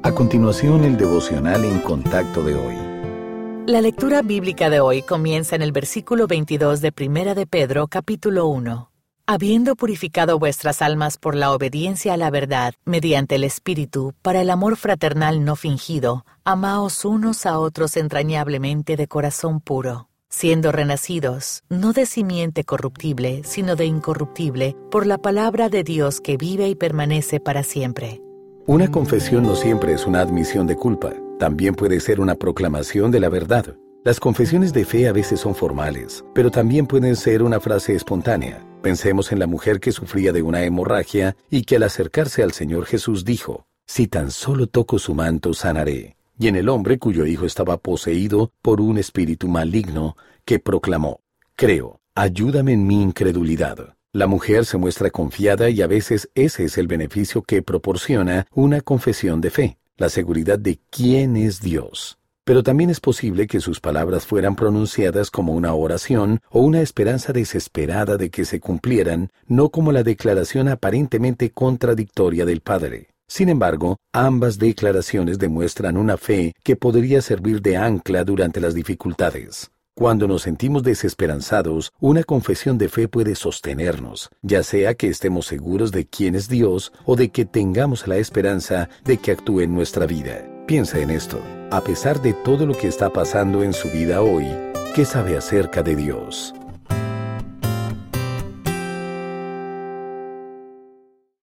A continuación, el devocional en contacto de hoy. La lectura bíblica de hoy comienza en el versículo 22 de Primera de Pedro, capítulo 1. Habiendo purificado vuestras almas por la obediencia a la verdad, mediante el Espíritu, para el amor fraternal no fingido, amaos unos a otros entrañablemente de corazón puro, siendo renacidos, no de simiente corruptible, sino de incorruptible, por la palabra de Dios que vive y permanece para siempre. Una confesión no siempre es una admisión de culpa, también puede ser una proclamación de la verdad. Las confesiones de fe a veces son formales, pero también pueden ser una frase espontánea. Pensemos en la mujer que sufría de una hemorragia y que al acercarse al Señor Jesús dijo, «Si tan solo toco su manto, sanaré». Y en el hombre cuyo hijo estaba poseído por un espíritu maligno que proclamó, «Creo, ayúdame en mi incredulidad». La mujer se muestra confiada y a veces ese es el beneficio que proporciona una confesión de fe, la seguridad de quién es Dios. Pero también es posible que sus palabras fueran pronunciadas como una oración o una esperanza desesperada de que se cumplieran, no como la declaración aparentemente contradictoria del Padre. Sin embargo, ambas declaraciones demuestran una fe que podría servir de ancla durante las dificultades. Cuando nos sentimos desesperanzados, una confesión de fe puede sostenernos, ya sea que estemos seguros de quién es Dios o de que tengamos la esperanza de que actúe en nuestra vida. Piensa en esto. A pesar de todo lo que está pasando en su vida hoy, ¿qué sabe acerca de Dios?